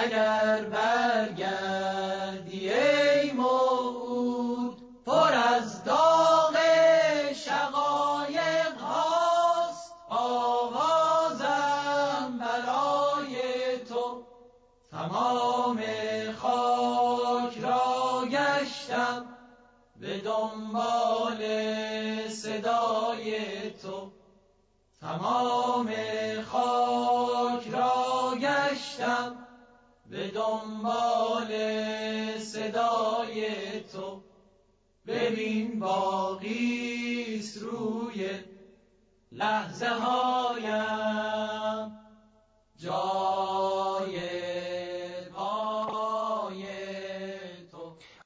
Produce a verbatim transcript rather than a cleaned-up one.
اگر برگردی ای موعود، پر از داغ شقایق هاست، آوازم برای تو. تمام خاک را گشتم به دنبال صدای تو، تمام خاک را گشتم به دنبال صدای تو. ببین باقیست روی لحظه هایم، جا